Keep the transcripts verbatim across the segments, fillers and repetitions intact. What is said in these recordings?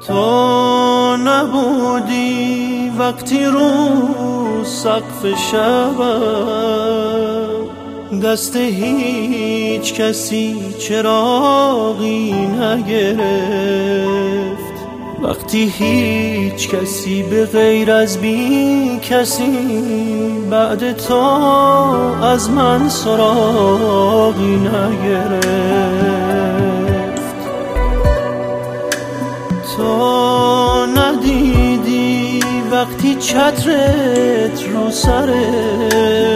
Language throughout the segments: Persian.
تو نبودی وقتی رو سقف شبم دست هیچ کسی چراغی نگرفت، وقتی هیچ کسی به غیر از بی کسی بعد تو از من سراغی نگرفت. تو ندیدی وقتی چترت رو سره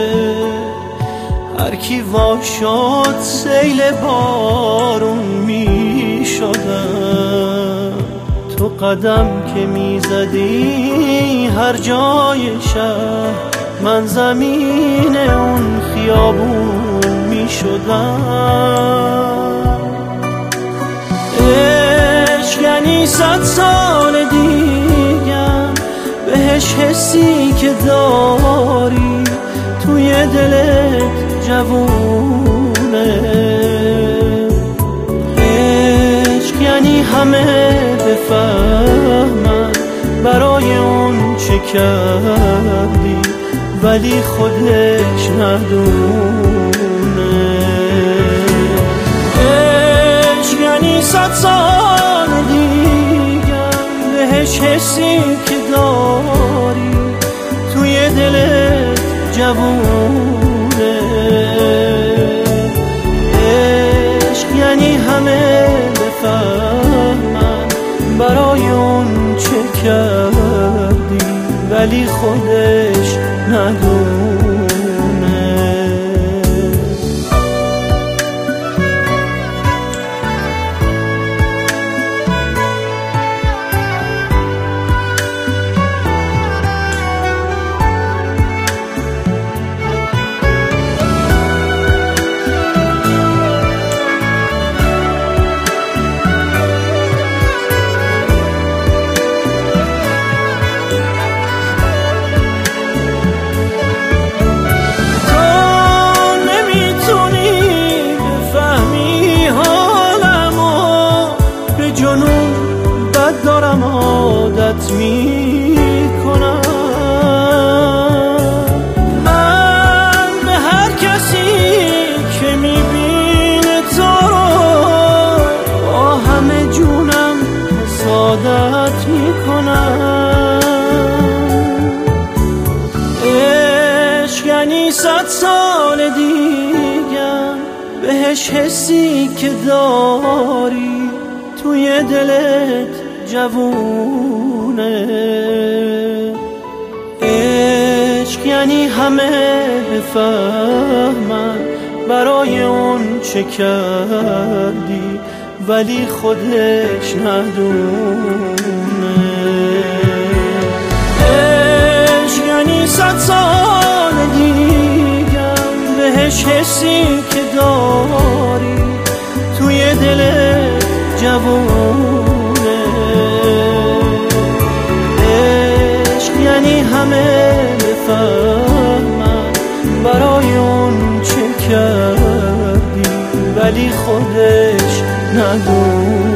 هر کی وا شد سیل بارون می شدم، تو قدم که می زدی هر جای شهر من زمین اون خیابون می شدم. عشق یعنی صد سال دیگم بهش حسی که داری توی دلت جوونه. عشق یعنی همه بفهمن برای اون چه کردی ولی خودش ندونه. عشق یعنی صد سال دیگم بهش حسی که داری توی دلت جوونه. عشق یعنی همه بفهمن برای اون چه کردی ولی خودش ندونه. دارم عادت می کنم من به هر کسی که می بینه تو رو با همه جونم حسادت می کنم. عشق یعنی صد سال دیگم بهش حسی که داری توی دلت جوونه. عشق یعنی همه بفهمن برای اون چه کردی ولی خودش ندونه. عشق یعنی صد سال دیگم بهش حسی که داری توی دلت جوونه. یعنی همه بفهمن برای اون چه کردی ولی خودش ندونه.